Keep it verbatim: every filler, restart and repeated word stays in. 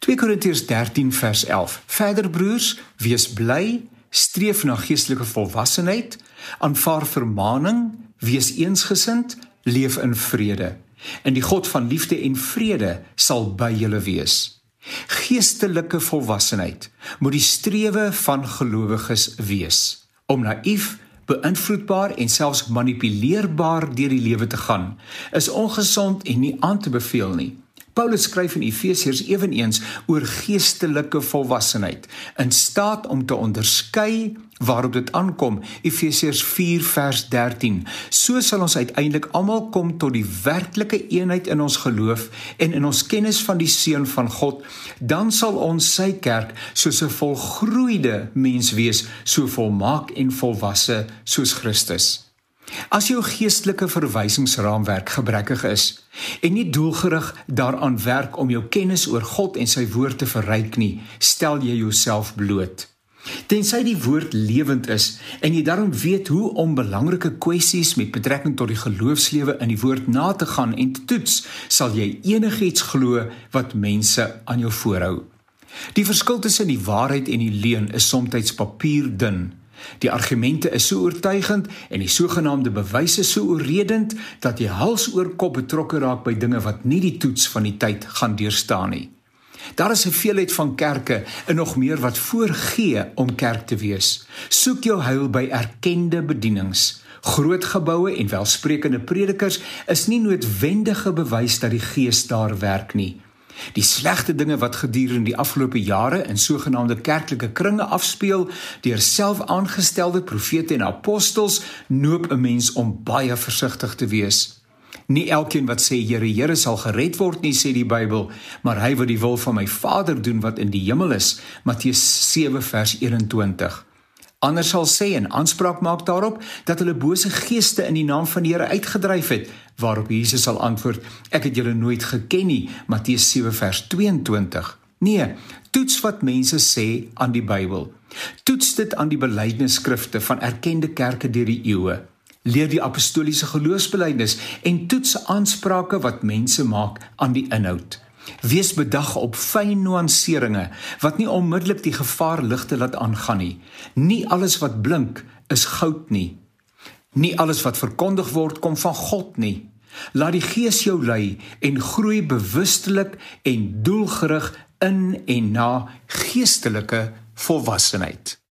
twee Korintiërs dertien vers elf. Verder broers, wees bly, streef na geestelike volwassenheid, aanvaar vermaning, wees eensgesind, leef in vrede. En die God van liefde en vrede sal by julle wees. Geestelike volwassenheid moet die strewe van gelowiges wees, om naïef, beïnvloedbaar en selfs manipuleerbaar deur die lewe te gaan, is ongesond en nie aan te beveel nie. Paulus skryf in Efesiërs eweneens oor geestelike volwassenheid, in staat om te onderskei waarop dit aankom, Efesiërs vier vers dertien. So sal ons uiteindelik almal kom tot die werklike eenheid in ons geloof en in ons kennis van die Seun van God, dan sal ons sy kerk soos 'n volgroeide mens wees, so volmaak en volwasse soos Christus. As jou geestelike verwysingsraamwerk gebrekkig is en nie doelgerig daaraan werk om jou kennis oor God en sy woord te verryk nie, stel jy jouself bloot. Tensy die woord lewend is en jy daarom weet hoe om belangrike kwessies met betrekking tot die geloofslewe in die woord na te gaan en te toets, sal jy enigiets glo wat mense aan jou voorhou. Die verskil tussen die waarheid en die leuen is soms papierdun. Die argumente is so oortuigend en die sogenaamde bewyse so oorredend dat jy hals oor kop betrokke raak by dinge wat nie die toets van die tyd gaan deurstaan nie. Daar is 'n veelheid van kerke en nog meer wat voorgee om kerk te wees. Soek jou heil by erkende bedienings. Groot geboue en welsprekende predikers is nie noodwendige bewys dat die Gees daar werk nie. Die slegte dinge wat gedurende die afgelope jare in sogenaamde kerklike kringe afspeel, deur self aangestelde profete en apostels, noop 'n mens om baie versigtig te wees. Nie elkeen wat sê Here, Here sal gered word nie, sê die Bybel, maar hy wat die wil van my Vader doen wat in die hemel is, Matteus sewe vers eenentwintig. Ander sal sê en aanspraak maak daarop dat hulle bose geeste in die naam van die Here uitgedryf het, waarop Jesus sal antwoord, ek het julle nooit geken nie, Matteus sewe vers tweeëntwintig. Nee, toets wat mense sê aan die Bybel. Toets dit aan die belydenisskrifte van erkende kerke deur die eeue. Leer die apostoliese geloofsbelydenis en toets aansprake wat mense maak aan die inhoud. Wees bedag op fyn nuanseringe, wat nie onmiddellik die gevaarligte laat aangaan nie. Nie alles wat blink is goud nie. Nie alles wat verkondig word kom van God nie. Laat die Gees jou lei en groei bewustelik en doelgerig in en na geestelike volwassenheid.